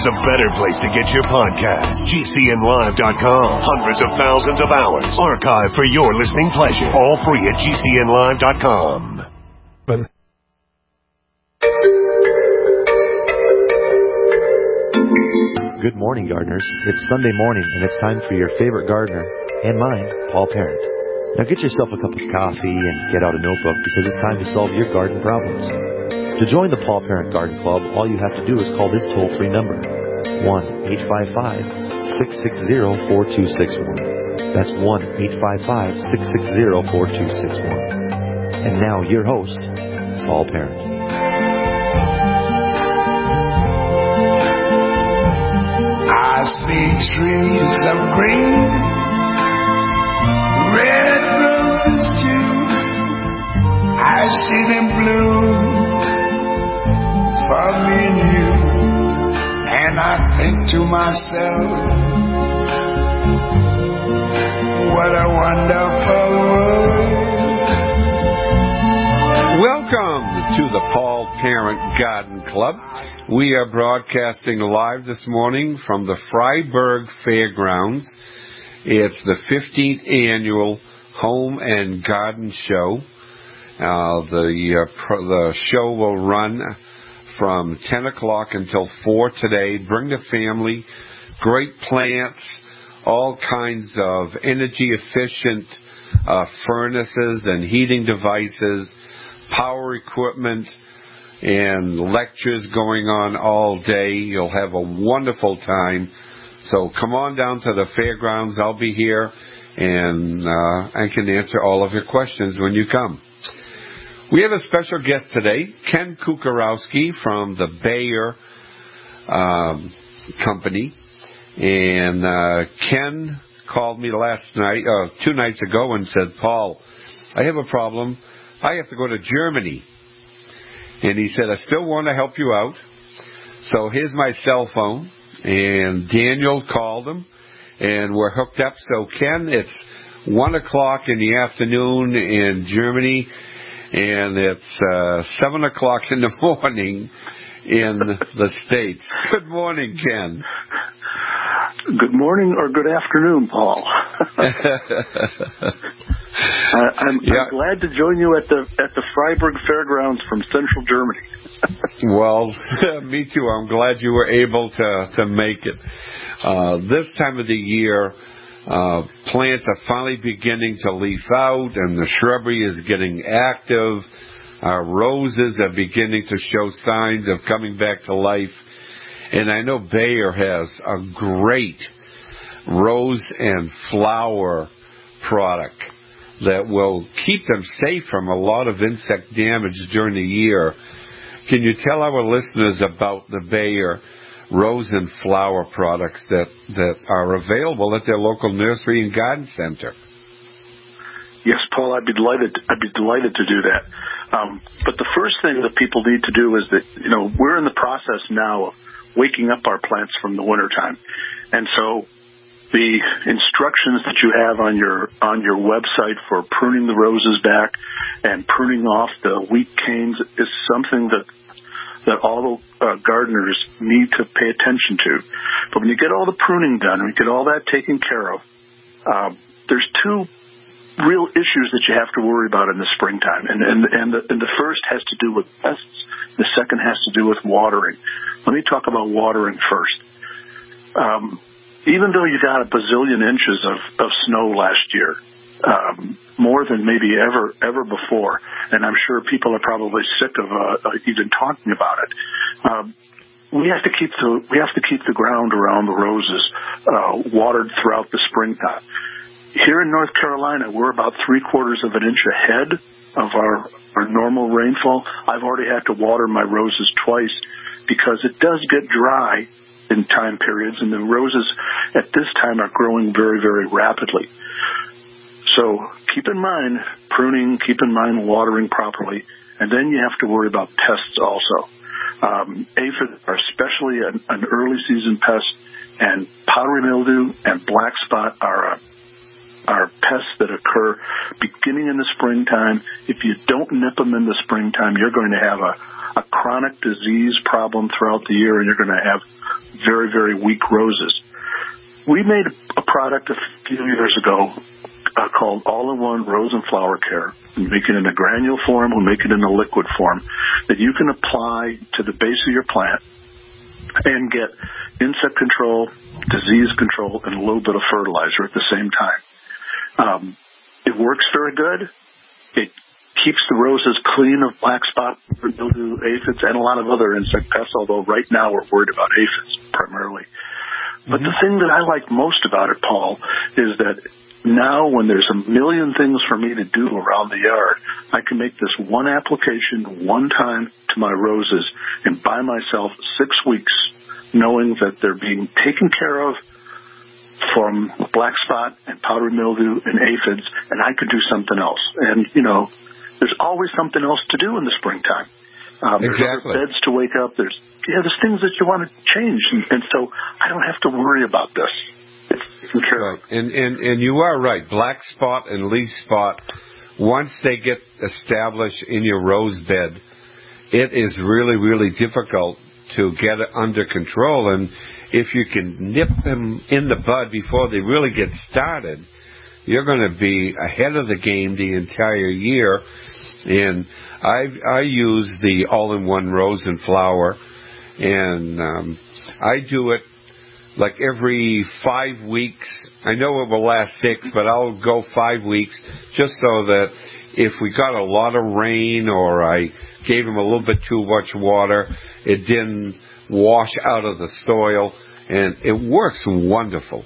there's a better place to get your podcast. GCNlive.com. Hundreds of thousands of hours archived for your listening pleasure. All free at GCNlive.com. Good morning, gardeners. It's Sunday morning, and it's time for your favorite gardener, and mine, Paul Parent. Now get yourself a cup of coffee and get out a notebook because it's time to solve your garden problems. To join the Paul Parent Garden Club, all you have to do is call this toll-free number, 1-855-660-4261. That's 1-855-660-4261. And now your host, Paul Parent. I see trees of green, red roses too. I see them bloom for me and you. And I think to myself, what a wonderful world. Welcome to the Paul Parent Garden Club. We are broadcasting live this morning from the Fryeburg Fairgrounds. It's the 15th annual Home and Garden Show. The show will run from 10 o'clock until 4 today. Bring the family, great plants, all kinds of energy-efficient furnaces and heating devices, power equipment, and lectures going on all day. You'll have a wonderful time. So come on down to the fairgrounds. I'll be here, and I can answer all of your questions when you come. We have a special guest today, Ken Kukarowski from the Bayer Company. And Ken called me 2 nights ago and said, Paul, I have a problem. I have to go to Germany. And he said, I still want to help you out. So here's my cell phone. And Daniel called him. And we're hooked up. So, Ken, it's 1 o'clock in the afternoon in Germany. And it's 7 o'clock in the morning in the States. Good morning, Ken. Good morning or good afternoon, Paul. I'm glad to join you at the Fryeburg Fairgrounds from Central Germany. Well, me too. I'm glad you were able to make it. This time of the year, plants are finally beginning to leaf out, and the shrubbery is getting active. Roses are beginning to show signs of coming back to life. And I know Bayer has a great rose and flower product that will keep them safe from a lot of insect damage during the year. Can you tell our listeners about the Bayer rose and flower products that are available at their local nursery and garden center? Yes, Paul, I'd be delighted to do that. But the first thing that people need to do is that, we're in the process now of waking up our plants from the wintertime. And so the instructions that you have on your website for pruning the roses back and pruning off the weak canes is something that all gardeners need to pay attention to. But when you get all the pruning done, and you get all that taken care of, there's two real issues that you have to worry about in the springtime. And the first has to do with pests. The second has to do with watering. Let me talk about watering first. Even though you got a bazillion inches of snow last year, more than maybe ever before, and I'm sure people are probably sick of even talking about it. We have to keep the ground around the roses watered throughout the springtime. Here in North Carolina, we're about 3/4 of an inch ahead of our normal rainfall. I've already had to water my roses twice because it does get dry in time periods, and the roses at this time are growing very, very rapidly. So keep in mind pruning, keep in mind watering properly, and then you have to worry about pests also. Aphids are especially an early season pest, and powdery mildew and black spot are are pests that occur beginning in the springtime. If you don't nip them in the springtime, you're going to have a chronic disease problem throughout the year, and you're going to have very, very weak roses. We made a product a few years ago called All-in-One Rose and Flower Care. We make it in a granule form, we make it in a liquid form that you can apply to the base of your plant and get insect control, disease control, and a little bit of fertilizer at the same time. It works very good. It keeps the roses clean of black spot, mildew, aphids, and a lot of other insect pests, although right now we're worried about aphids primarily. But the thing that I like most about it, Paul, is that now when there's a million things for me to do around the yard, I can make this one application one time to my roses and buy myself 6 weeks knowing that they're being taken care of from black spot and powdery mildew and aphids, and I could do something else. And, there's always something else to do in the springtime. There's other beds to wake up. There's things that you want to change. And so I don't have to worry about this. It's taken care of. And you are right. Black spot and leaf spot, once they get established in your rose bed, it is really, really difficult to get it under control. And if you can nip them in the bud before they really get started, you're going to be ahead of the game the entire year. And I use the All-in-One Rose and Flower, and I do it like every 5 weeks. I know it will last 6, but I'll go 5 weeks just so that if we got a lot of rain or I gave them a little bit too much water, it didn't wash out of the soil, and it works wonderful.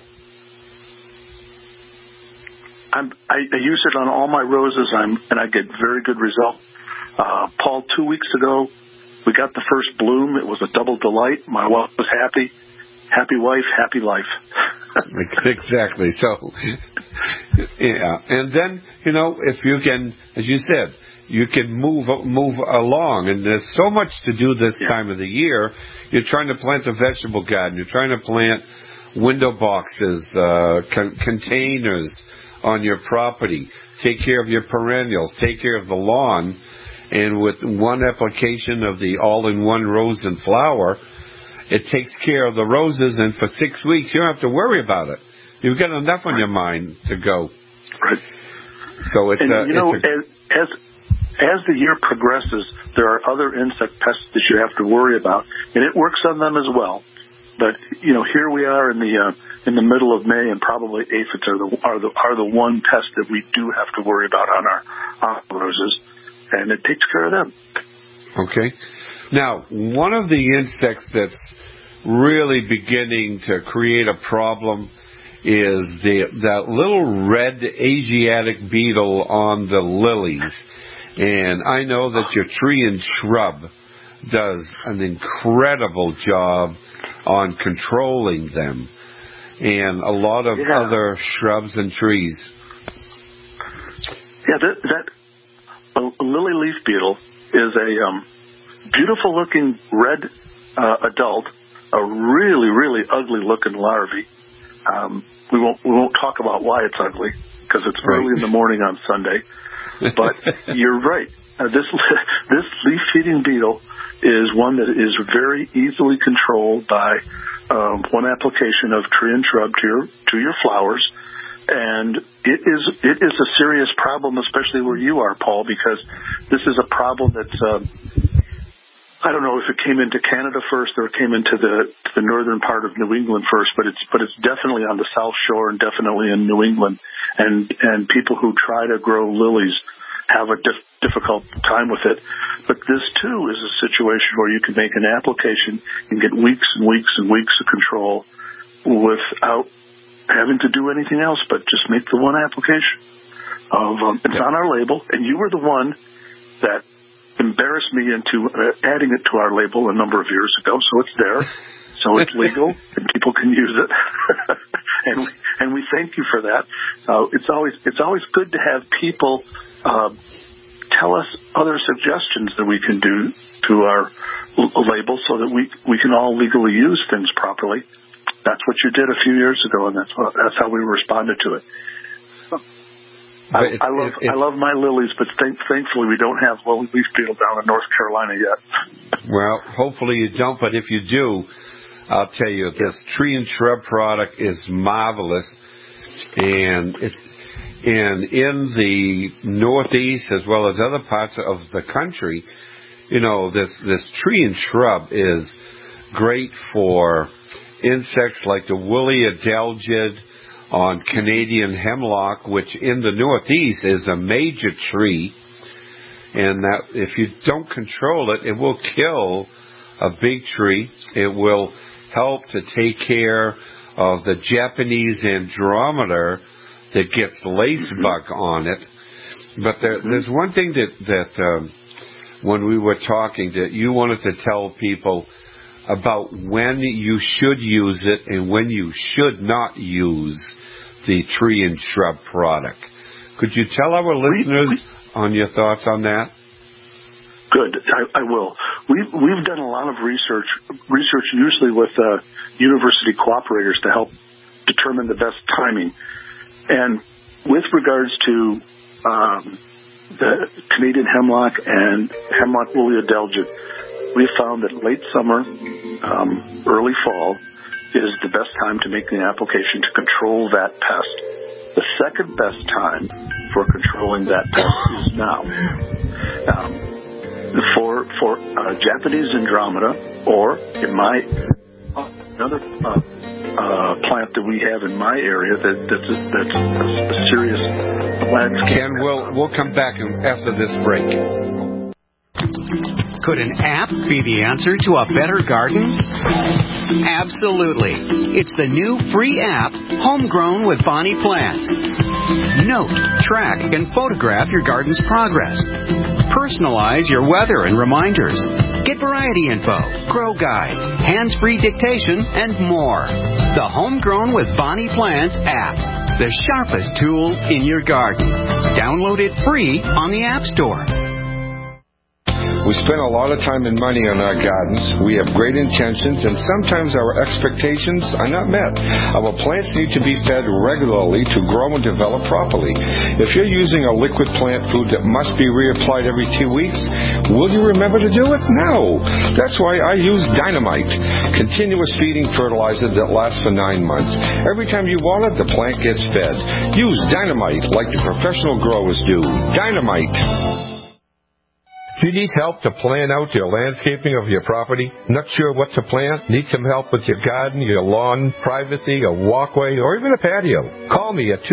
I use it on all my roses, and I get very good results. Paul, 2 weeks ago, we got the first bloom. It was a double delight. My wife was happy. Happy wife, happy life. Exactly. So, yeah. And then, if you can, as you said, you can move along. And there's so much to do this time of the year. You're trying to plant a vegetable garden. You're trying to plant window boxes, containers on your property. Take care of your perennials. Take care of the lawn. And with one application of the All-in-One Rose and Flower, it takes care of the roses, and for 6 weeks you don't have to worry about it. You've got enough on your mind to go. Right. So it's as the year progresses, there are other insect pests that you have to worry about, and it works on them as well. But here we are in the middle of May, and probably aphids are the one pest that we do have to worry about on our roses, and it takes care of them. Okay. Now, one of the insects that's really beginning to create a problem is that little red Asiatic beetle on the lilies. And I know that your tree and shrub does an incredible job on controlling them, and a lot of other shrubs and trees. Yeah, that lily leaf beetle is a beautiful-looking red adult, a really, really ugly-looking larvae. We won't talk about why it's ugly because it's early in the morning on Sunday. But you're right. This leaf-feeding beetle is one that is very easily controlled by one application of tree and shrub to your flowers. And it is a serious problem, especially where you are, Paul, because this is a problem that's I don't know if it came into Canada first or it came into the northern part of New England first, but it's definitely on the South Shore and definitely in New England. And people who try to grow lilies have a difficult time with it. But this too is a situation where you can make an application and get weeks and weeks and weeks of control without having to do anything else but just make the one application. It's on our label, and you were the one that embarrassed me into adding it to our label a number of years ago, so it's there, so it's legal, and people can use it. and we thank you for that. It's always good to have people tell us other suggestions that we can do to our label so that we can all legally use things properly. That's what you did a few years ago, and that's how we responded to it. I love my lilies, but thankfully we don't have lily leaf beetle down in North Carolina yet. Well, hopefully you don't, but if you do, I'll tell you, this tree and shrub product is marvelous, and in the Northeast as well as other parts of the country, you know, this tree and shrub is great for insects like the woolly adelgid on Canadian hemlock, which in the Northeast is a major tree, and that if you don't control it, it will kill a big tree. It will help to take care of the Japanese andrometer that gets lacebug on it. But there's one thing that when we were talking, that you wanted to tell people about when you should use it and when you should not use the tree and shrub product. Could you tell our listeners on your thoughts on that? Good, I will. We've done a lot of research usually with university cooperators to help determine the best timing. And with regards to the Canadian hemlock and hemlock woolly adelgid, we found that late summer, early fall is the best time to make the application to control that pest. The second best time for controlling that pest is now. For Japanese andromeda, or in my another plant that we have in my area that's a serious landscape. Ken, we'll come back after this break. Could an app be the answer to a better garden? Absolutely. It's the new free app, Homegrown with Bonnie Plants. Note, track, and photograph your garden's progress. Personalize your weather and reminders. Get variety info, grow guides, hands-free dictation, and more. The Homegrown with Bonnie Plants app. The sharpest tool in your garden. Download it free on the App Store. We spend a lot of time and money on our gardens. We have great intentions, and sometimes our expectations are not met. Our plants need to be fed regularly to grow and develop properly. If you're using a liquid plant food that must be reapplied every 2 weeks, will you remember to do it? No. That's why I use Dynamite, continuous feeding fertilizer that lasts for 9 months. Every time you water, the plant gets fed. Use Dynamite like the professional growers do. Dynamite. If you need help to plan out your landscaping of your property, not sure what to plant, need some help with your garden, your lawn, privacy, a walkway, or even a patio, call me at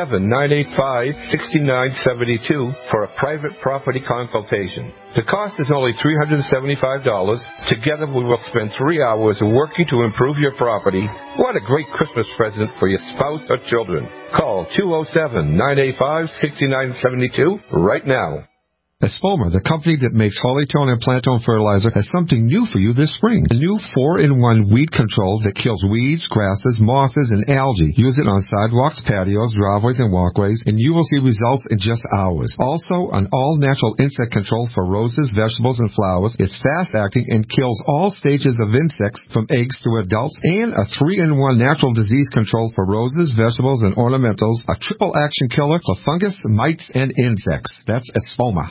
207-985-6972 for a private property consultation. The cost is only $375. Together we will spend 3 hours working to improve your property. What a great Christmas present for your spouse or children. Call 207-985-6972 right now. Espoma, the company that makes Hollytone and Plantone fertilizer, has something new for you this spring. A new 4-in-1 weed control that kills weeds, grasses, mosses, and algae. Use it on sidewalks, patios, driveways, and walkways, and you will see results in just hours. Also, an all-natural insect control for roses, vegetables, and flowers. It's fast-acting and kills all stages of insects from eggs to adults, and a 3-in-1 natural disease control for roses, vegetables, and ornamentals. A triple-action killer for fungus, mites, and insects. That's Espoma.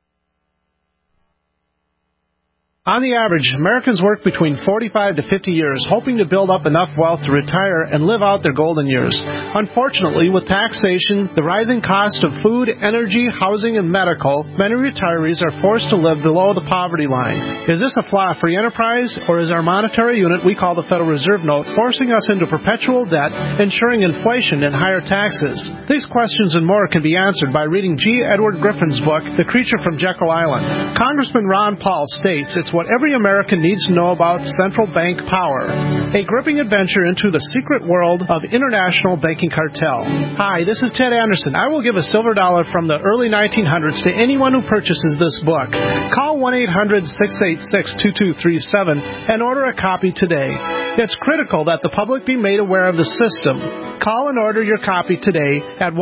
On the average, Americans work between 45 to 50 years, hoping to build up enough wealth to retire and live out their golden years. Unfortunately, with taxation, the rising cost of food, energy, housing, and medical, many retirees are forced to live below the poverty line. Is this a flaw for free enterprise, or is our monetary unit we call the Federal Reserve Note forcing us into perpetual debt, ensuring inflation and higher taxes? These questions and more can be answered by reading G. Edward Griffin's book, The Creature from Jekyll Island. Congressman Ron Paul states it's what every American needs to know about central bank power. A gripping adventure into the secret world of international banking cartel. Hi, this is Ted Anderson. I will give a silver dollar from the early 1900s to anyone who purchases this book. Call 1-800-686-2237 and order a copy today. It's critical that the public be made aware of the system. Call and order your copy today at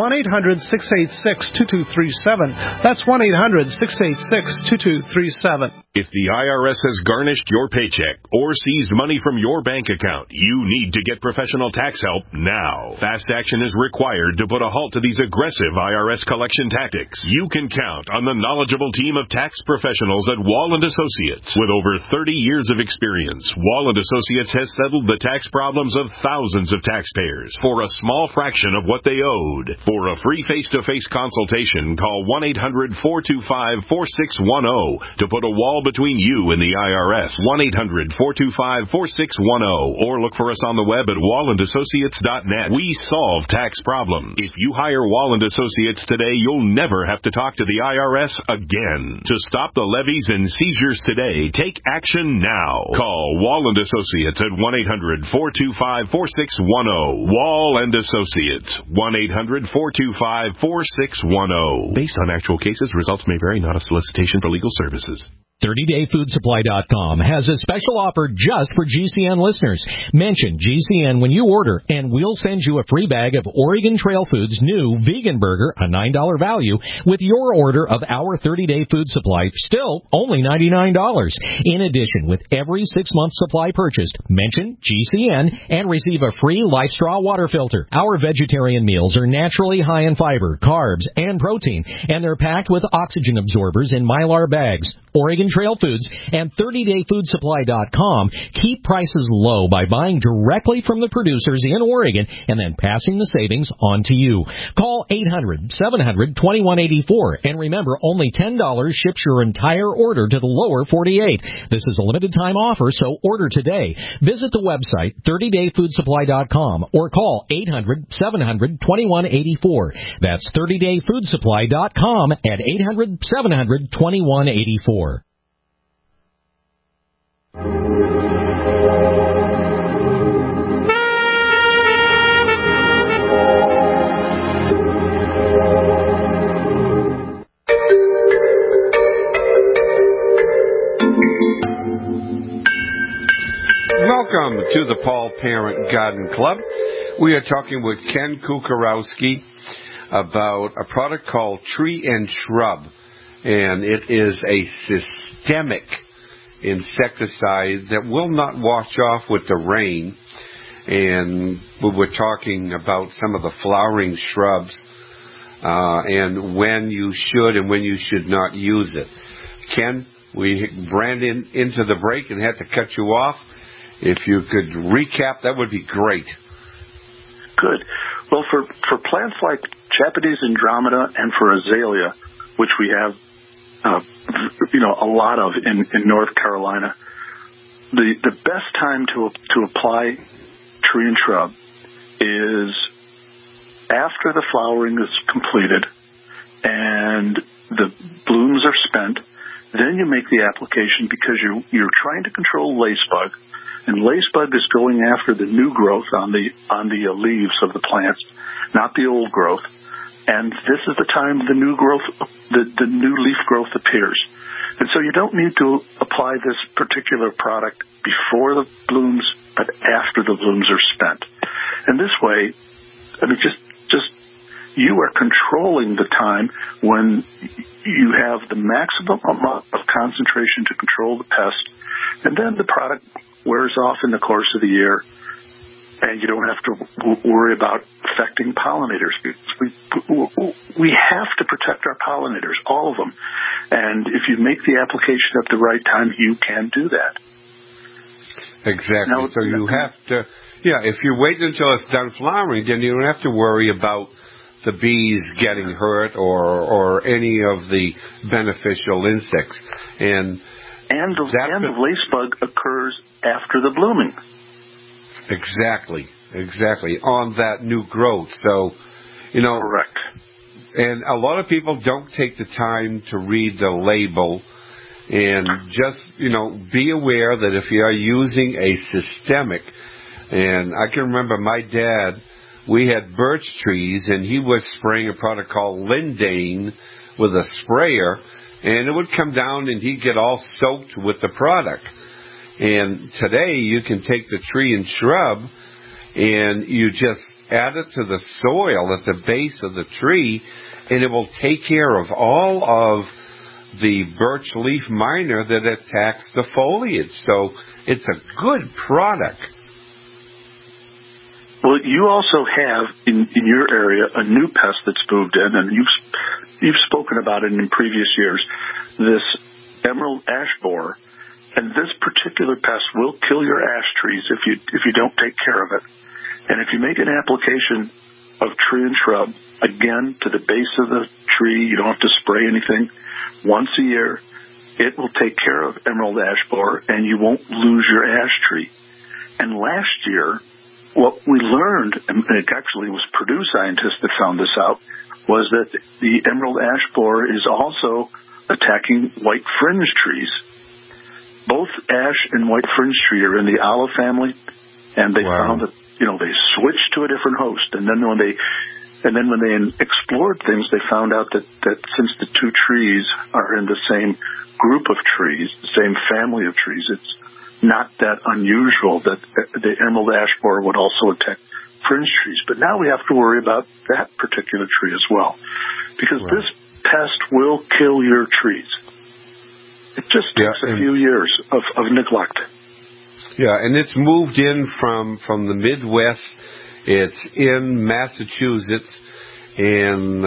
1-800-686-2237. That's 1-800-686-2237. If the IRS IRS has garnished your paycheck or seized money from your bank account, you need to get professional tax help now. Fast action is required to put a halt to these aggressive IRS collection tactics. You can count on the knowledgeable team of tax professionals at Wall & Associates. With over 30 years of experience, Wall & Associates has settled the tax problems of thousands of taxpayers for a small fraction of what they owed. For a free face-to-face consultation, call 1-800-425-4610 to put a wall between you and the IRS. 1-800-425-4610 or look for us on the web at wallandassociates.net. We solve tax problems. If you hire Wall & Associates today, you'll never have to talk to the IRS again. To stop the levies and seizures today, take action now. Call Wall & Associates at 1-800-425-4610. Wall & Associates, 1-800-425-4610. Based on actual cases, results may vary, not a solicitation for legal services. 30dayfoodsupply.com has a special offer just for GCN listeners. Mention GCN when you order, and we'll send you a free bag of Oregon Trail Foods' new vegan burger, a $9 value, with your order of our 30-day food supply, still only $99. In addition, with every 6-month supply purchased, mention GCN and receive a free LifeStraw water filter. Our vegetarian meals are naturally high in fiber, carbs, and protein, and they're packed with oxygen absorbers in Mylar bags. Oregon Trail Foods and 30dayfoodsupply.com keep prices low by buying directly from the producers in Oregon and then passing the savings on to you. Call 800-700-2184 and remember, only $10 ships your entire order to the lower 48. This is a limited time offer, so order today. Visit the website 30dayfoodsupply.com or call 800-700-2184. That's 30dayfoodsupply.com at 800-700-2184. Welcome to the Paul Parent Garden Club. We are talking with Ken Kukarowski about a product called Tree and Shrub, and it is a systemic insecticide that will not wash off with the rain. And we were talking about some of the flowering shrubs and when you should and when you should not use it. Ken, we ran into the break and had to cut you off. If you could recap, that would be great. Good. Well, for plants like Japanese Andromeda and for azalea, which we have a lot of in North Carolina, the best time to apply tree and shrub is after the flowering is completed and the blooms are spent. Then you make the application because you're trying to control lacebug, and lacebug is going after the new growth on the leaves of the plants, not the old growth. And this is the time the new growth, the new leaf growth appears. And so you don't need to apply this particular product before the blooms, but after the blooms are spent. And this way, I mean, just you are controlling the time when you have the maximum amount of concentration to control the pest, and then the product wears off in the course of the year, and you don't have to worry about affecting pollinators. We have to protect our pollinators, all of them. And if you make the application at the right time, you can do that. Exactly. Now, so you have to, if you wait until it's done flowering, then you don't have to worry about the bees getting hurt or any of the beneficial insects. And the lacebug occurs after the blooming. Exactly. On that new growth. So, correct. And a lot of people don't take the time to read the label and just, be aware that if you are using a systemic, and I can remember my dad, we had birch trees, and he was spraying a product called Lindane with a sprayer, and it would come down and he'd get all soaked with the product. And today you can take the tree and shrub and you just add it to the soil at the base of the tree, and it will take care of all of the birch leaf miner that attacks the foliage. So it's a good product. Well, you also have in your area a new pest that's moved in, and you've spoken about it in previous years, this emerald ash borer. And this particular pest will kill your ash trees if you don't take care of it. And if you make an application of tree and shrub, again, to the base of the tree, you don't have to spray anything, once a year, it will take care of emerald ash borer, and you won't lose your ash tree. And last year, what we learned, and it actually was Purdue scientists that found this out, was that the emerald ash borer is also attacking white fringe trees. Both ash and white fringe tree are in the olive family, and they found that they switched to a different host. And then when they explored things, they found out that since the two trees are in the same group of trees, the same family of trees, it's not that unusual that the emerald ash borer would also attack fringe trees. But now we have to worry about that particular tree as well, because this pest will kill your trees. It just takes a few years of neglect. Yeah, and it's moved in from the Midwest. It's in Massachusetts, and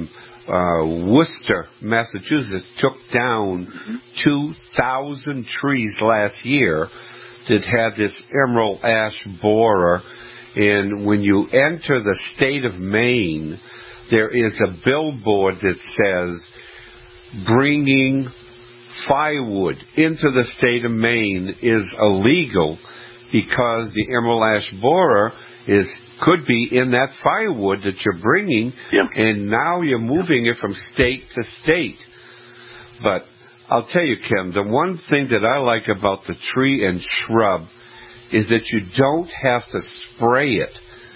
Worcester, Massachusetts, took down 2,000 trees last year that had this emerald ash borer. And when you enter the state of Maine, there is a billboard that says, bringing firewood into the state of Maine is illegal because the emerald ash borer could be in that firewood that you're bringing, and now you're moving it from state to state. But I'll tell you, Kim, the one thing that I like about the tree and shrub is that you don't have to spray it.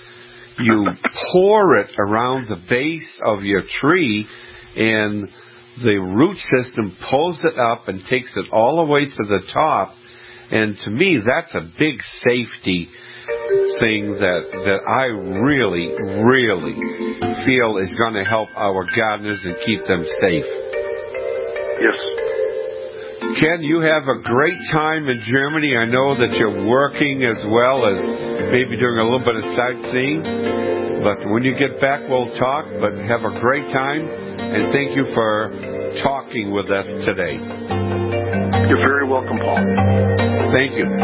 You pour it around the base of your tree, and the root system pulls it up and takes it all the way to the top. And to me, that's a big safety thing that I really, really feel is going to help our gardeners and keep them safe. Yes. Ken, you have a great time in Germany. I know that you're working as well as maybe doing a little bit of sightseeing. But when you get back, we'll talk. But have a great time, and thank you for talking with us today. You're very welcome, Paul. Thank you.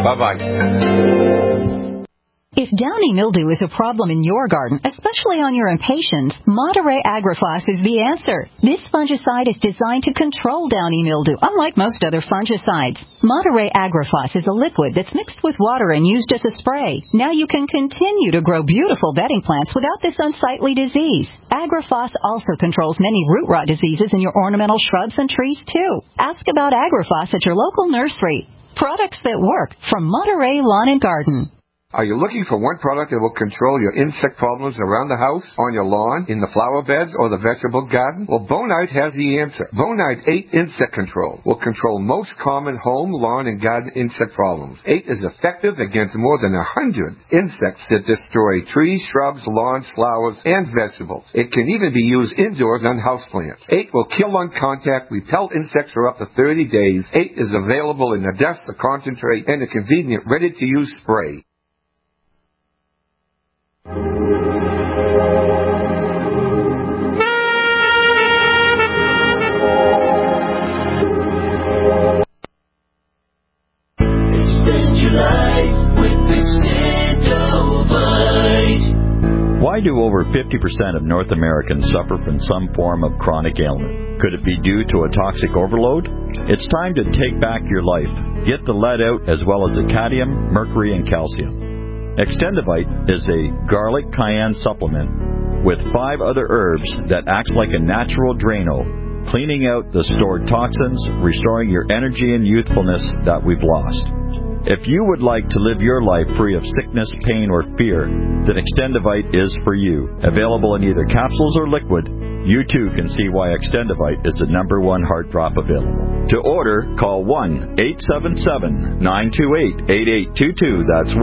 Bye-bye. If downy mildew is a problem in your garden, especially on your impatiens, Monterey Agrifos is the answer. This fungicide is designed to control downy mildew, unlike most other fungicides. Monterey Agrifos is a liquid that's mixed with water and used as a spray. Now you can continue to grow beautiful bedding plants without this unsightly disease. Agrifos also controls many root rot diseases in your ornamental shrubs and trees, too. Ask about Agrifos at your local nursery. Products that work from Monterey Lawn and Garden. Are you looking for one product that will control your insect problems around the house, on your lawn, in the flower beds, or the vegetable garden? Well, Bonide has the answer. Bonide 8 Insect Control will control most common home, lawn, and garden insect problems. 8 is effective against more than 100 insects that destroy trees, shrubs, lawns, flowers, and vegetables. It can even be used indoors on houseplants. 8 will kill on contact, repel insects for up to 30 days. 8 is available in a dust, a concentrate, and a convenient ready-to-use spray. Why do over 50% of North Americans suffer from some form of chronic ailment? Could it be due to a toxic overload? It's time to take back your life. Get the lead out as well as the cadmium, mercury, and calcium. Extendivite is a garlic cayenne supplement with 5 other herbs that acts like a natural Drano, cleaning out the stored toxins, restoring your energy and youthfulness that we've lost. If you would like to live your life free of sickness, pain, or fear, then Extendivite is for you. Available in either capsules or liquid, you too can see why Extendivite is the #1 heart drop available. To order, call 1-877-928-8822. That's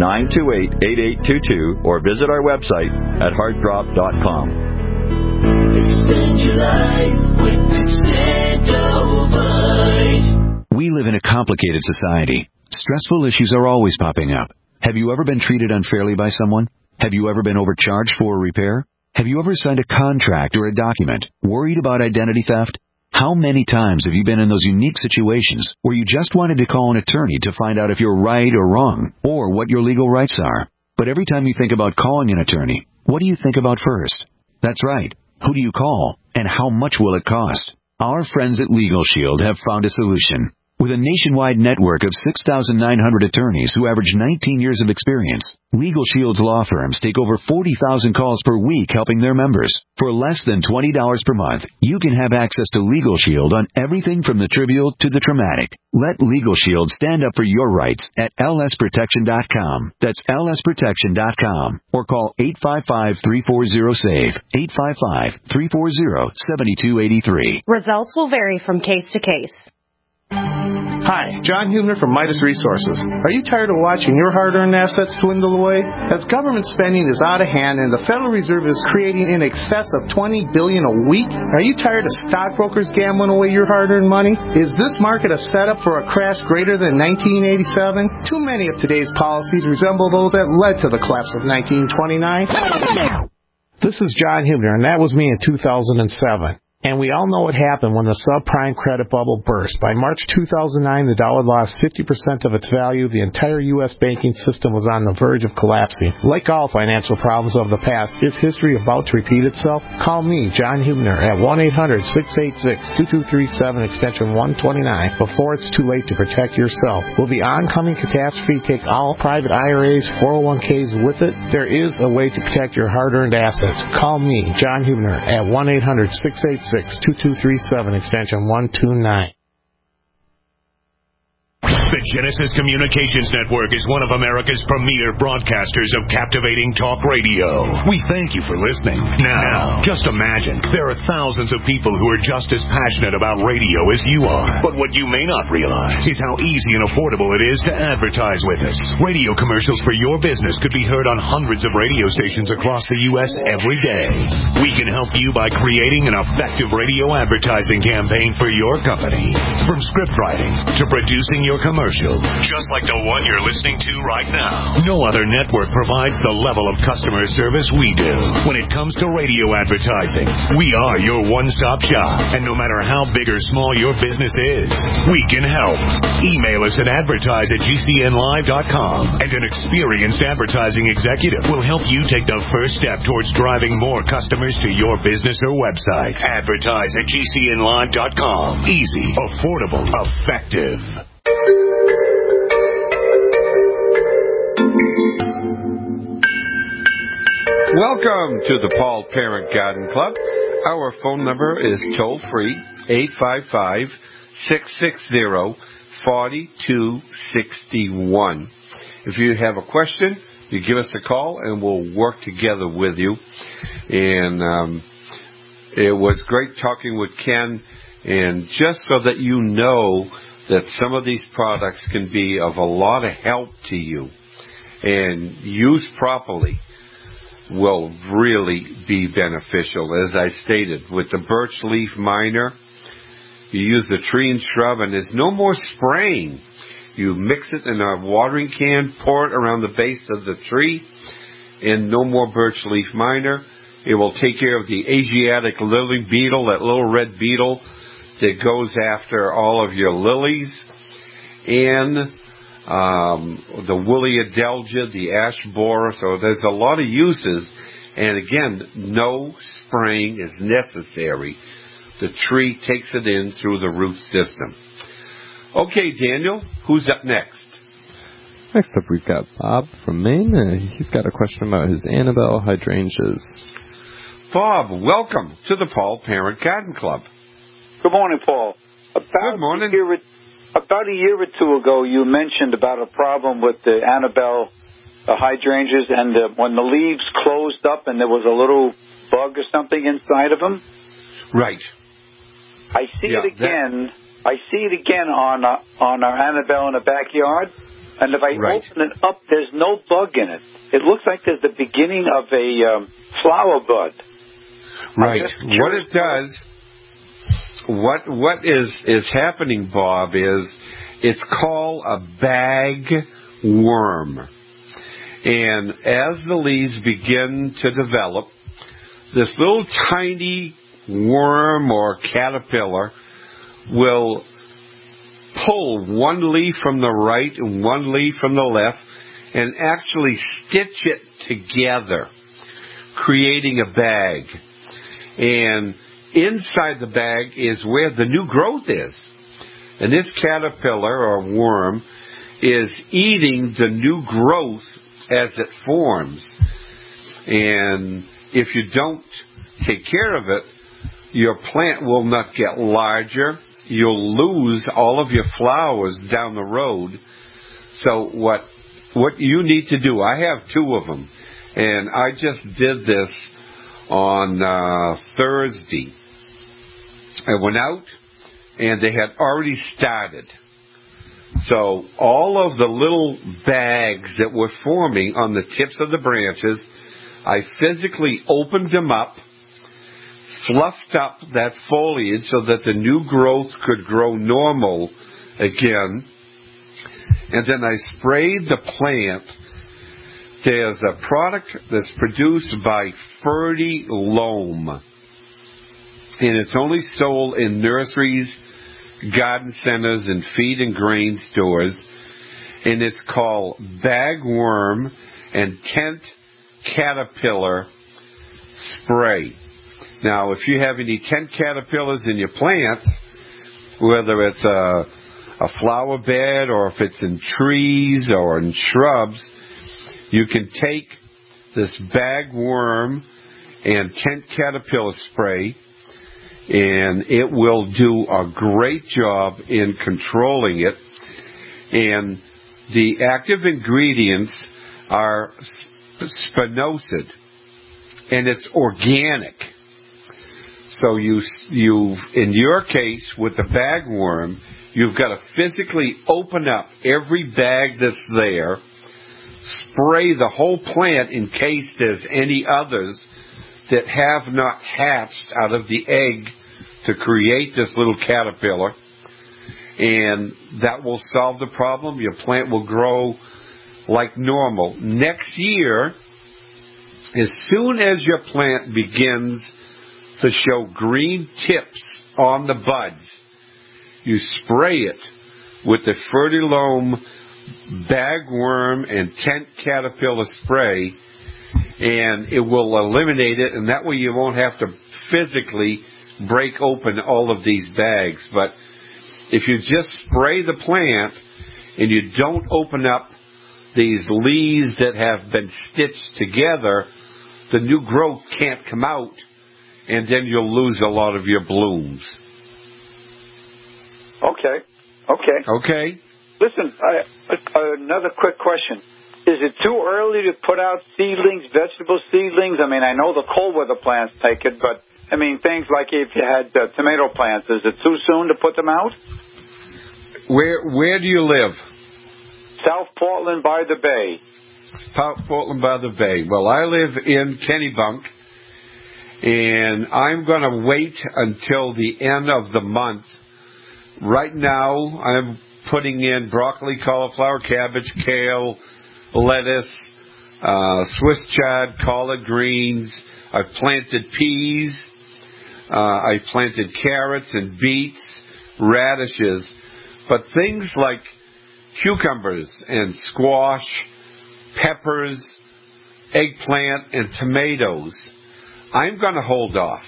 1-877-928-8822, or visit our website at heartdrop.com. Extend your life with Extendovite. We live in a complicated society. Stressful issues are always popping up. Have you ever been treated unfairly by someone? Have you ever been overcharged for a repair? Have you ever signed a contract or a document worried about identity theft? How many times have you been in those unique situations where you just wanted to call an attorney to find out if you're right or wrong, or what your legal rights are? But every time you think about calling an attorney, what do you think about first? That's right. Who do you call, and how much will it cost? Our friends at Legal Shield have found a solution. With a nationwide network of 6,900 attorneys who average 19 years of experience, Legal Shield's law firms take over 40,000 calls per week helping their members. For less than $20 per month, you can have access to Legal Shield on everything from the trivial to the traumatic. Let Legal Shield stand up for your rights at lsprotection.com. That's lsprotection.com. Or call 855-340-SAVE, 855-340-7283. Results will vary from case to case. Hi, John Hubner from Midas Resources. Are you tired of watching your hard-earned assets dwindle away? As government spending is out of hand and the Federal Reserve is creating in excess of $20 billion a week, are you tired of stockbrokers gambling away your hard-earned money? Is this market a setup for a crash greater than 1987? Too many of today's policies resemble those that led to the collapse of 1929. This is John Hubner, and that was me in 2007. And we all know what happened when the subprime credit bubble burst. By March 2009, the dollar lost 50% of its value. The entire U.S. banking system was on the verge of collapsing. Like all financial problems of the past, is history about to repeat itself? Call me, John Hubner, at 1-800-686-2237, extension 129, before it's too late to protect yourself. Will the oncoming catastrophe take all private IRAs, 401ks with it? There is a way to protect your hard-earned assets. Call me, John Hubner, at 1-800-686-2237, extension 129. The Genesis Communications Network is one of America's premier broadcasters of captivating talk radio. We thank you for listening. Now, just imagine, there are thousands of people who are just as passionate about radio as you are. But what you may not realize is how easy and affordable it is to advertise with us. Radio commercials for your business could be heard on hundreds of radio stations across the U.S. every day. We can help you by creating an effective radio advertising campaign for your company. From script writing to producing your commercial, just like the one you're listening to right now. No other network provides the level of customer service we do. When it comes to radio advertising, we are your one-stop shop. And no matter how big or small your business is, we can help. Email us at advertise@gcnlive.com, and an experienced advertising executive will help you take the first step towards driving more customers to your business or website. Advertise@gcnlive.com. Easy, affordable, effective. Welcome to the Paul Parent Garden Club. Our phone number is toll-free, 855-660-4261. If you have a question, you give us a call and we'll work together with you. And it was great talking with Ken. And just so that you know that some of these products can be of a lot of help to you and used properly will really be beneficial. As I stated, with the birch leaf miner, you use the tree and shrub, and there's no more spraying. You mix it in a watering can, pour it around the base of the tree, and no more birch leaf miner. It will take care of the Asiatic lily beetle, that little red beetle that goes after all of your lilies, and the woolly adelgid, the ash borer. So there's a lot of uses, and again, no spraying is necessary. The tree takes it in through the root system. Okay, Daniel, who's up next? Next up, we've got Bob from Maine. He's got a question about his Annabelle hydrangeas. Bob, welcome to the Paul Parent Garden Club. Good morning, Paul. Good morning. About a year or two ago, you mentioned about a problem with the Annabelle hydrangeas, and when the leaves closed up and there was a little bug or something inside of them. Right. I see it again. I see it again on our Annabelle in the backyard, and if I open it up, there's no bug in it. It looks like there's the beginning of a flower bud. Right. What it does, what is happening, Bob, is it's called a bag worm. And as the leaves begin to develop, this little tiny worm or caterpillar will pull one leaf from the right and one leaf from the left and actually stitch it together, creating a bag. And inside the bag is where the new growth is. And this caterpillar or worm is eating the new growth as it forms. And if you don't take care of it, your plant will not get larger. You'll lose all of your flowers down the road. So what you need to do, I have 2 of them, and I just did this on Thursday. I went out, and they had already started. So all of the little bags that were forming on the tips of the branches, I physically opened them up, fluffed up that foliage so that the new growth could grow normal again, and then I sprayed the plant. There's a product that's produced by Ferdy Loam, and it's only sold in nurseries, garden centers, and feed and grain stores, and it's called Bagworm and Tent Caterpillar Spray. Now, if you have any tent caterpillars in your plants, whether it's a flower bed or if it's in trees or in shrubs, you can take this bagworm and tent caterpillar spray, and it will do a great job in controlling it. And the active ingredients are spinosad, and it's organic. So you, in your case, with the bagworm, you've got to physically open up every bag that's there, spray the whole plant in case there's any others that have not hatched out of the egg to create this little caterpillar, and that will solve the problem. Your plant will grow like normal. Next year, as soon as your plant begins to show green tips on the buds, you spray it with the Ferdy Loam bagworm and tent caterpillar spray, and it will eliminate it, and that way you won't have to physically break open all of these bags. But if you just spray the plant and you don't open up these leaves that have been stitched together, the new growth can't come out, and then you'll lose a lot of your blooms. Okay. Listen, another quick question. Is it too early to put out seedlings, vegetable seedlings? I mean, I know the cold weather plants take it, but, I mean, things like if you had tomato plants, is it too soon to put them out? Where do you live? South Portland by the Bay. South Portland by the Bay. Well, I live in Kennebunk, and I'm going to wait until the end of the month. Right now, I'm putting in broccoli, cauliflower, cabbage, kale, lettuce, Swiss chard, collard greens. I've planted peas. I've planted carrots and beets, radishes. But things like cucumbers and squash, peppers, eggplant, and tomatoes, I'm going to hold off.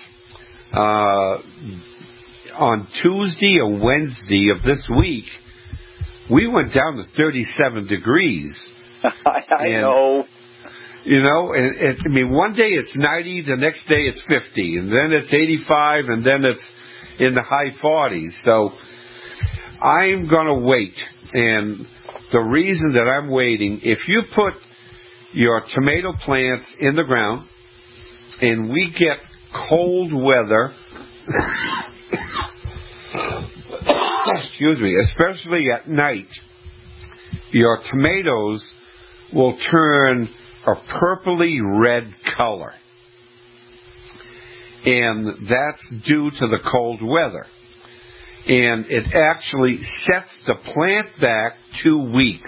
On Tuesday or Wednesday of this week, we went down to 37 degrees. I know. You know, I mean, one day it's 90, the next day it's 50, and then it's 85, and then it's in the high 40s. So I'm going to wait. And the reason that I'm waiting, if you put your tomato plants in the ground and we get cold weather, excuse me, especially at night, your tomatoes will turn a purpley red color. and that's due to the cold weather. And it actually sets the plant back 2 weeks.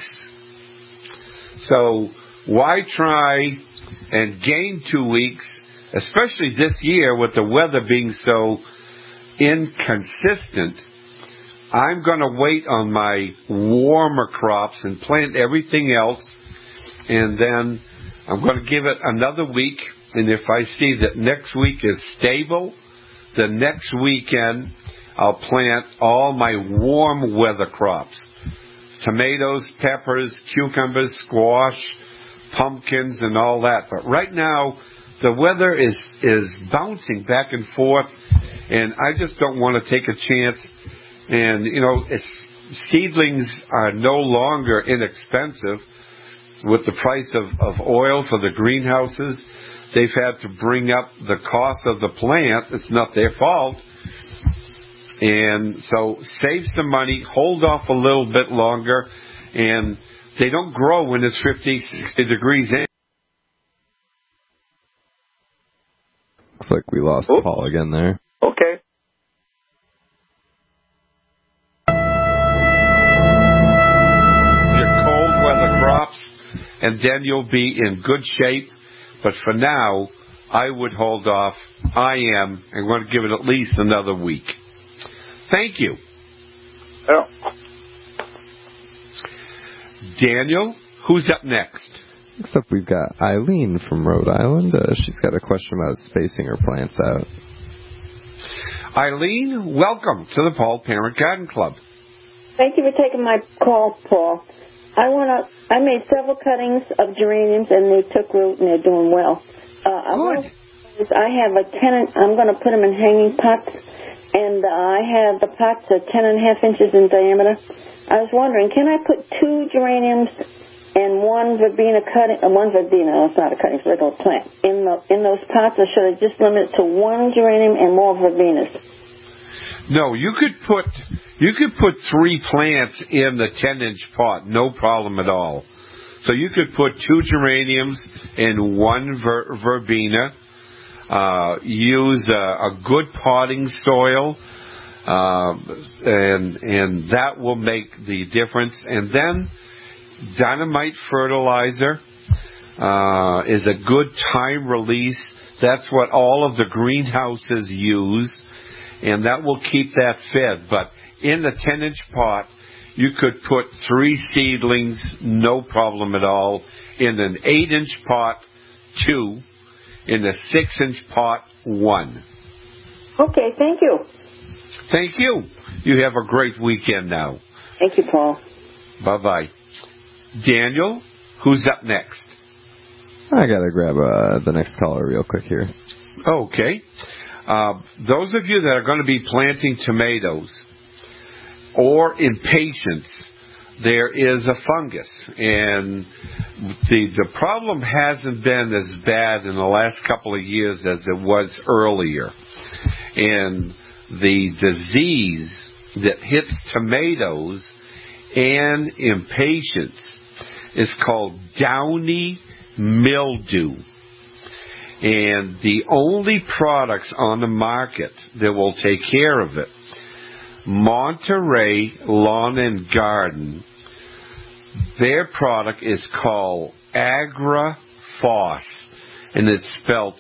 So why try and gain 2 weeks, especially this year with the weather being so inconsistent? I'm going to wait on my warmer crops and plant everything else, and then I'm going to give it another week, and if I see that next week is stable, the next weekend I'll plant all my warm weather crops. Tomatoes, peppers, cucumbers, squash, pumpkins, and all that. But right now, the weather is bouncing back and forth, and I just don't want to take a chance. And, seedlings are no longer inexpensive with the price of oil for the greenhouses. They've had to bring up the cost of the plant. It's not their fault. And so save some money, hold off a little bit longer, and they don't grow when it's 50, 60 degrees in. Looks like we lost Paul again there. Okay. Your cold weather crops, and then you'll be in good shape. But for now, I would hold off. I'm going to give it at least another week. Thank you. Oh. Daniel, who's up next? Next up, we've got Eileen from Rhode Island. She's got a question about spacing her plants out. Eileen, welcome to the Paul Parent Garden Club. Thank you for taking my call, Paul. I made several cuttings of geraniums, and they took root, and they're doing well. Good. I have a 10. I'm going to put them in hanging pots. And I have the pots are 10.5 inches in diameter. I was wondering, can I put 2 geraniums and 1 verbena cutting? One verbena, it's not a cutting, it's a regular plant. In those pots, or should I just limit it to 1 geranium and more verbenas? No, you could put 3 plants in the 10-inch pot, no problem at all. So you could put 2 geraniums and 1 verbena. Use a good potting soil, and that will make the difference. And then dynamite fertilizer is a good time release. That's what all of the greenhouses use, and that will keep that fed. But in the 10-inch pot, you could put 3 seedlings, no problem at all. In an 8-inch pot, 2. In the 6-inch pot, 1. Okay, thank you. Thank you. You have a great weekend now. Thank you, Paul. Bye-bye. Daniel, who's up next? I got to grab the next caller real quick here. Okay. Those of you that are going to be planting tomatoes or impatiens, there is a fungus, and the problem hasn't been as bad in the last couple of years as it was earlier. And the disease that hits tomatoes and impatiens is called downy mildew. And the only products on the market that will take care of it, Monterey Lawn and Garden, their product is called AgriFos, and it's spelled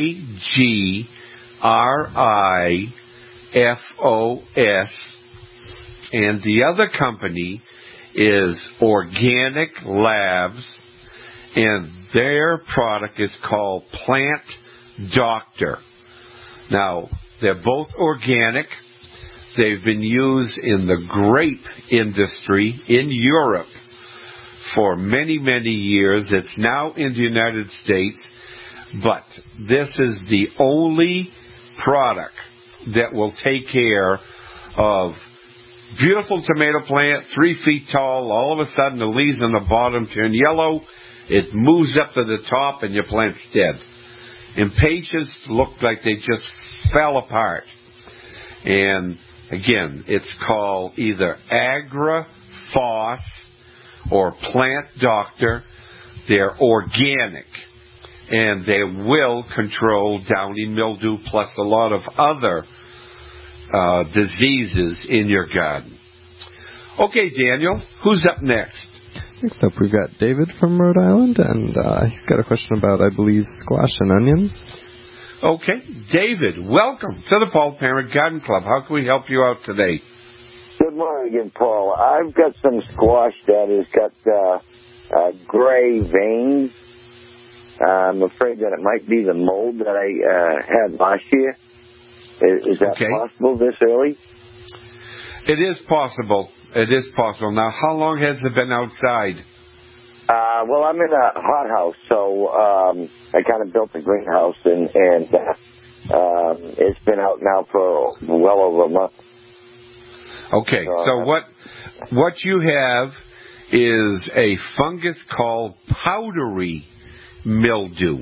AgriFos, and the other company is Organic Labs, and their product is called Plant Doctor. Now, they're both organic. They've been used in the grape industry in Europe for many, many years. It's now in the United States, but this is the only product that will take care of beautiful tomato plant, 3 feet tall. All of a sudden, the leaves on the bottom turn yellow. It moves up to the top, and your plant's dead. Impatiens look like they just fell apart. And again, it's called either AgriFos or Plant Doctor. They're organic. and they will control downy mildew plus a lot of other diseases in your garden. Okay, Daniel, who's up next? Next up, we've got David from Rhode Island, and he's got a question about, I believe, squash and onions. Okay, David, welcome to the Paul Parent Garden Club. How can we help you out today? Good morning again, Paul. I've got some squash that has got gray veins. I'm afraid that it might be the mold that I had last year. Is that possible this early? It is possible. It is possible. Now, how long has it been outside? Well, I'm in a hothouse, so I kind of built a greenhouse, and it's been out now for well over a month. Okay, so what you have is a fungus called powdery mildew,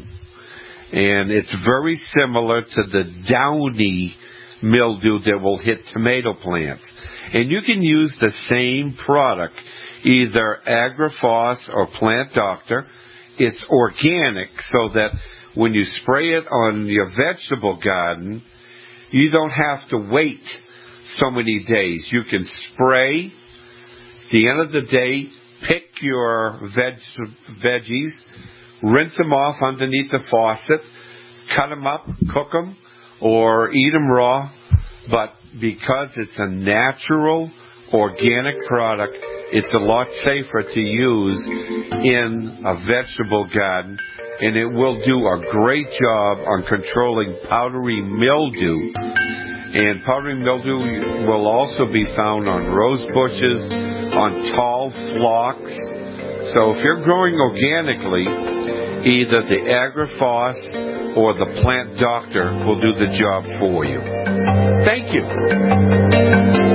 and it's very similar to the downy mildew that will hit tomato plants. And you can use the same product, either Agrifos or Plant Doctor. It's organic, so that when you spray it on your vegetable garden, you don't have to wait so many days. You can spray. At the end of the day, pick your veggies, rinse them off underneath the faucet, cut them up, cook them, or eat them raw. But because it's a natural, organic product, it's a lot safer to use in a vegetable garden, and it will do a great job on controlling powdery mildew. And powdery mildew will also be found on rose bushes, on tall phlox. So if you're growing organically, either the Agrifos or the Plant Doctor will do the job for you. Thank you.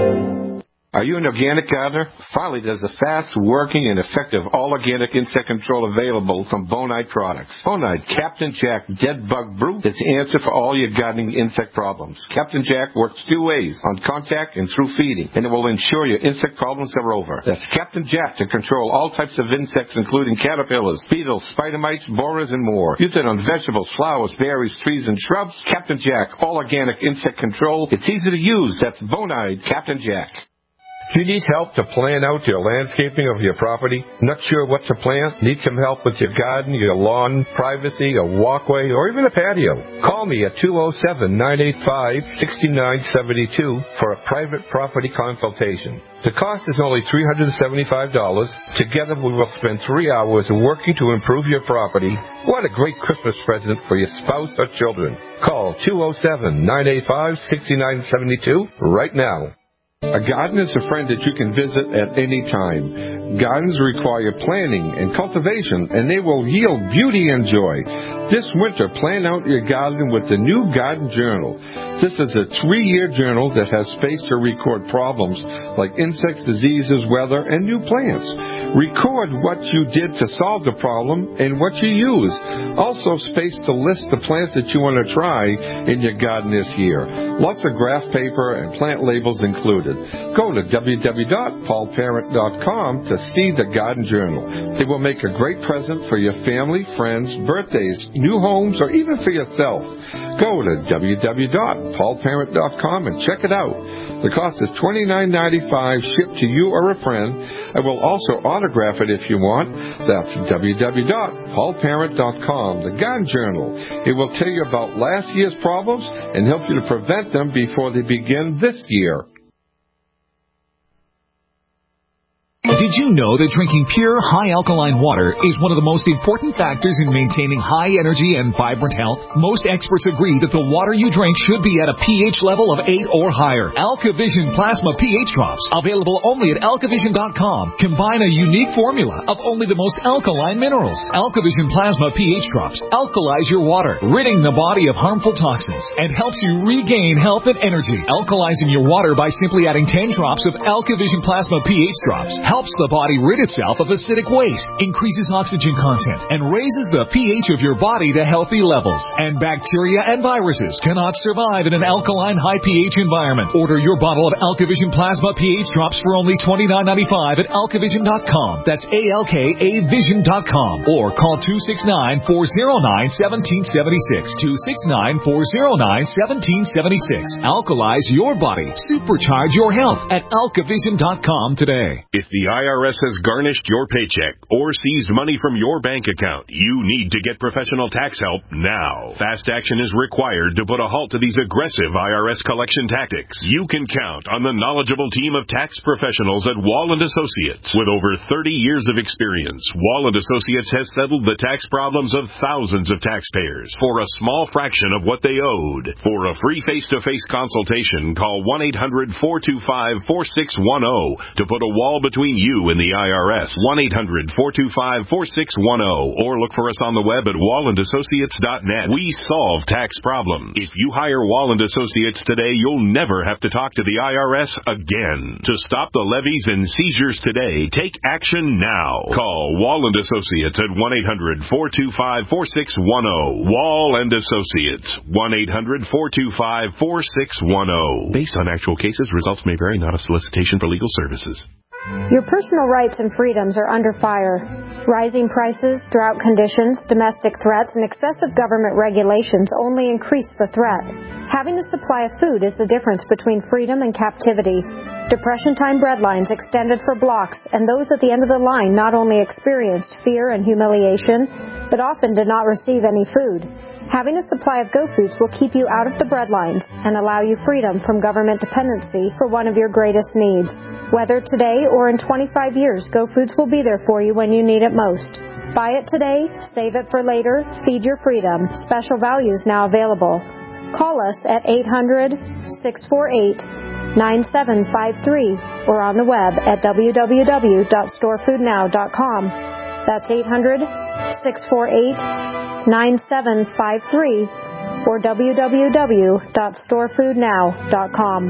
Are you an organic gardener? Finally, there's a fast-working and effective all-organic insect control available from Bonide Products. Bonide Captain Jack Dead Bug Brew is the answer for all your gardening insect problems. Captain Jack works two ways, on contact and through feeding, and it will ensure your insect problems are over. That's Captain Jack to control all types of insects, including caterpillars, beetles, spider mites, borers, and more. Use it on vegetables, flowers, berries, trees, and shrubs. Captain Jack All-Organic Insect Control. It's easy to use. That's Bonide Captain Jack. Do you need help to plan out your landscaping of your property? Not sure what to plant? Need some help with your garden, your lawn, privacy, a walkway, or even a patio? Call me at 207-985-6972 for a private property consultation. The cost is only $375. Together we will spend 3 hours working to improve your property. What a great Christmas present for your spouse or children. Call 207-985-6972 right now. A garden is a friend that you can visit at any time. Gardens require planning and cultivation, and they will yield beauty and joy. This winter, plan out your garden with the new Garden Journal. This is a 3-year journal that has space to record problems like insects, diseases, weather, and new plants. Record what you did to solve the problem and what you used. Also space to list the plants that you want to try in your garden this year. Lots of graph paper and plant labels included. Go to www.paulparent.com to see the Garden Journal. It will make a great present for your family, friends, birthdays, new homes, or even for yourself. Go to www.paulparent.com and check it out. The cost is $29.95 shipped to you or a friend. I will also autograph it if you want. That's www.paulparent.com, the Garden Journal. It will tell you about last year's problems and help you to prevent them before they begin this year. Did you know that drinking pure, high alkaline water is one of the most important factors in maintaining high energy and vibrant health? Most experts agree that the water you drink should be at a pH level of 8 or higher. AlkaVision Plasma pH Drops, available only at alkavision.com, combine a unique formula of only the most alkaline minerals. AlkaVision Plasma pH Drops alkalize your water, ridding the body of harmful toxins, and helps you regain health and energy. Alkalizing your water by simply adding 10 drops of AlkaVision Plasma pH Drops helps helps the body rid itself of acidic waste, increases oxygen content, and raises the pH of your body to healthy levels. And bacteria and viruses cannot survive in an alkaline high pH environment. Order your bottle of AlkaVision Plasma pH drops for only $29.95 at alkavision.com. That's ALKAvision.com. Or call 269-409-1776. 269-409-1776. Alkalize your body. Supercharge your health at alkavision.com today. If the IRS has garnished your paycheck or seized money from your bank account, you need to get professional tax help now. Fast action is required to put a halt to these aggressive IRS collection tactics. You can count on the knowledgeable team of tax professionals at Wall & Associates. With over 30 years of experience, Wall & Associates has settled the tax problems of thousands of taxpayers for a small fraction of what they owed. For a free face-to-face consultation, call 1-800-425-4610 to put a wall between you and the IRS. 1-800-425-4610 or look for us on the web at wallandassociates.net. We solve tax problems. If you hire Wall & Associates today, you'll never have to talk to the IRS again. To stop the levies and seizures today, take action now. Call Wall & Associates at 1-800-425-4610. Wall & Associates. 1-800-425-4610. Based on actual cases, results may vary, not a solicitation for legal services. Your personal rights and freedoms are under fire. Rising prices, drought conditions, domestic threats, and excessive government regulations only increase the threat. Having a supply of food is the difference between freedom and captivity. Depression-time breadlines extended for blocks, and those at the end of the line not only experienced fear and humiliation, but often did not receive any food. Having a supply of GoFoods will keep you out of the breadlines and allow you freedom from government dependency for one of your greatest needs. Whether today or in 25 years, GoFoods will be there for you when you need it most. Buy it today, save it for later, feed your freedom. Special values now available. Call us at 800-648-9753 or on the web at www.storefoodnow.com. That's 800-648-9753 or www.storefoodnow.com.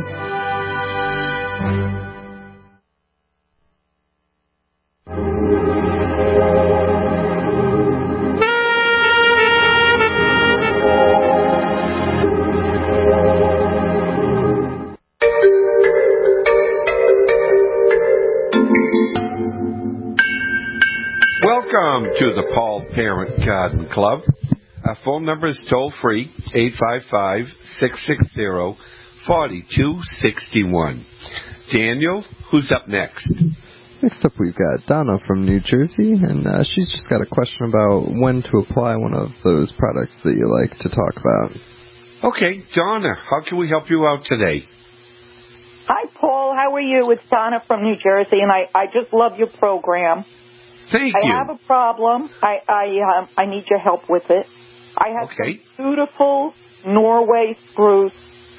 Welcome to the Paul Parent Garden Club. Our phone number is toll free, 855-660-4261. Daniel, who's up next? Next up, we've got Donna from New Jersey, and she's just got a question about when to apply one of those products that you like to talk about. Okay, Donna, how can we help you out today? Hi, Paul. How are you? It's Donna from New Jersey, and I just love your program. Thank you. I have a problem. I need your help with it. I have some beautiful Norway spruce.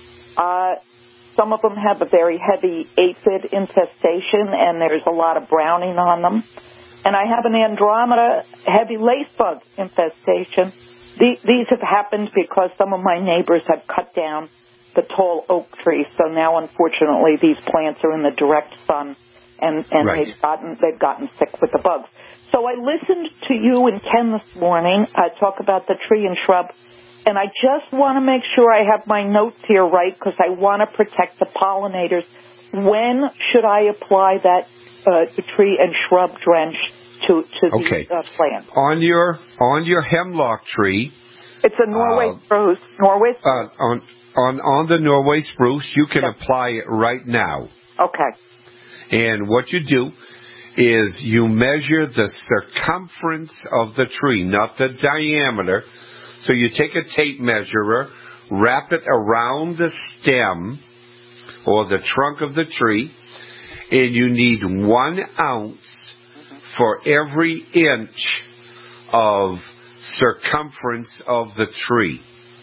Some of them have a very heavy aphid infestation, and there's a lot of browning on them. And I have an Andromeda heavy lacebug infestation. These have happened because some of my neighbors have cut down the tall oak tree. So now, unfortunately, these plants are in the direct sun, and they've gotten sick with the bugs. So I listened to you and Ken this morning talk about the tree and shrub, and I just want to make sure I have my notes here right because I want to protect the pollinators. When should I apply that tree and shrub drench to the plant? On your hemlock tree. It's a Norway spruce. Norway spruce. On the Norway spruce, you can apply it right now. Okay. And what you do is you measure the circumference of the tree, not the diameter. So you take a tape measurer, wrap it around the stem or the trunk of the tree, and you need 1 ounce for every inch of circumference of the tree.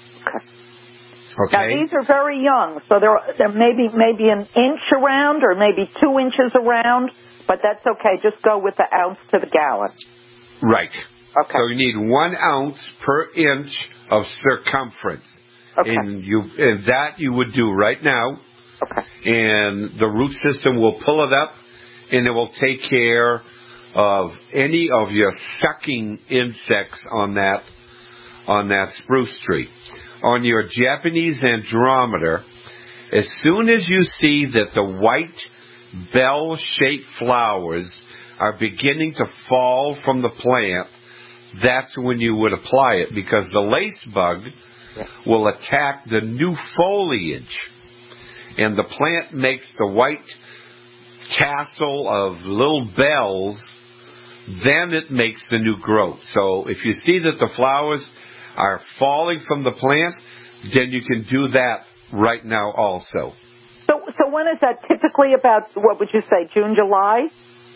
Okay. Now, these are very young, so they're maybe an inch around or maybe 2 inches around, but that's okay. Just go with the ounce to the gallon. Right. Okay. So you need 1 ounce per inch of circumference. Okay. And that you would do right now. Okay. And the root system will pull it up, and it will take care of any of your sucking insects on that spruce tree. On your Japanese Andromeda, as soon as you see that the white bell-shaped flowers are beginning to fall from the plant, that's when you would apply it, because the lace bug will attack the new foliage, and the plant makes the white tassel of little bells, then it makes the new growth. So if you see that the flowers are falling from the plant, then you can do that right now also. So when is that typically about, what would you say, June, July?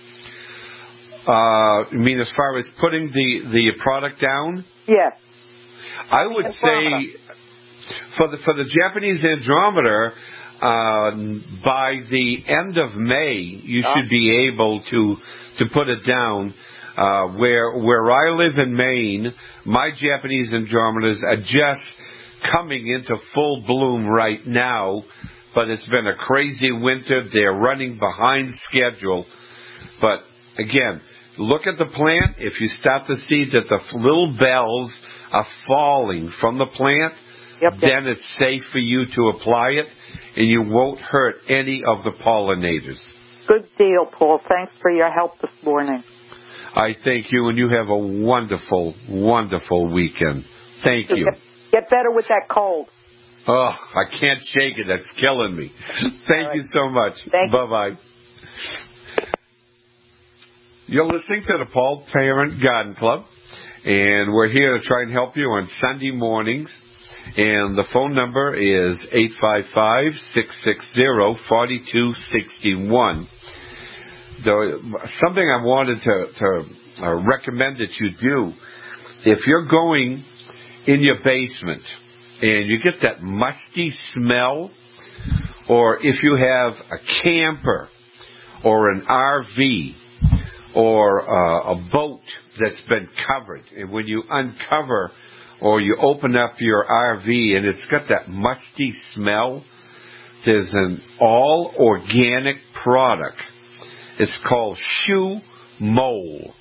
You mean as far as putting the product down? Yes. I would say for the Japanese Andromeda, by the end of May, you should be able to put it down. Where I live in Maine, my Japanese Andromedas are just coming into full bloom right now, but it's been a crazy winter. They're running behind schedule. But again, look at the plant. If you start to see that the little bells are falling from the plant, then it's safe for you to apply it, and you won't hurt any of the pollinators. Good deal, Paul. Thanks for your help this morning. I thank you, and you have a wonderful, wonderful weekend. Thank you. Get better with that cold. Oh, I can't shake it. That's killing me. Thank you so much. Bye-bye. You're listening to the Paul Parent Garden Club, and we're here to try and help you on Sunday mornings. And the phone number is 855-660-4261. Something I wanted to recommend that you do, if you're going in your basement and you get that musty smell, or if you have a camper or an RV or a boat that's been covered, and when you uncover or you open up your RV and it's got that musty smell, there's an all-organic product. It's called Shoe Mold,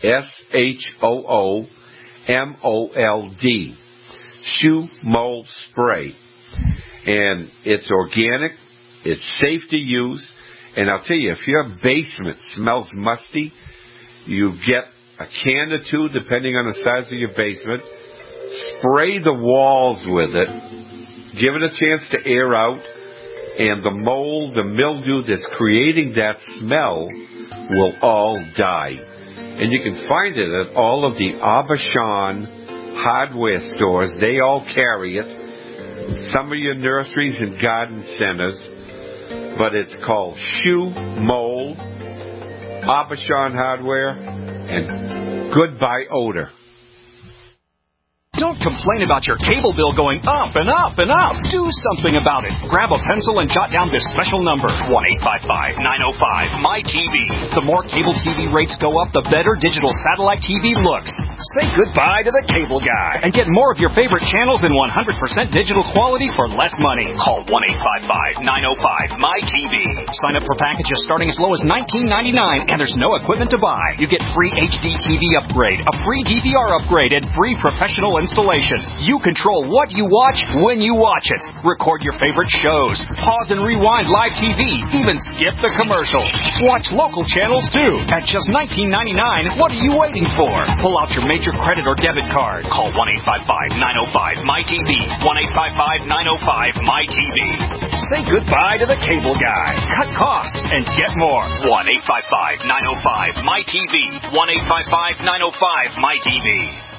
SHOOMOLD, Shoe Mold Spray. And it's organic, it's safe to use, and I'll tell you, if your basement smells musty, you get a can or two, depending on the size of your basement, spray the walls with it, give it a chance to air out, and the mold, the mildew that's creating that smell will all die. And you can find it at all of the Aubuchon hardware stores. They all carry it. Some of your nurseries and garden centers. But it's called Shoe Mold, Aubuchon hardware, and Goodbye Odor. Don't complain about your cable bill going up and up and up. Do something about it. Grab a pencil and jot down this special number, 1-855-905-MY-TV. The more cable TV rates go up, the better digital satellite TV looks. Say goodbye to the cable guy and get more of your favorite channels in 100% digital quality for less money. Call 1-855-905-MY-TV. Sign up for packages starting as low as $19.99, and there's no equipment to buy. You get free HD TV upgrade, a free DVR upgrade, and free professional installation. You control what you watch when you watch it. Record your favorite shows. Pause and rewind live TV. Even skip the commercials. Watch local channels too. At just $19.99, what are you waiting for? Pull out your major credit or debit card. Call 1-855-905-MY-TV. 1-855-905-MY-TV. Say goodbye to the cable guy. Cut costs and get more. 1-855-905-MY-TV. 1-855-905-MY-TV.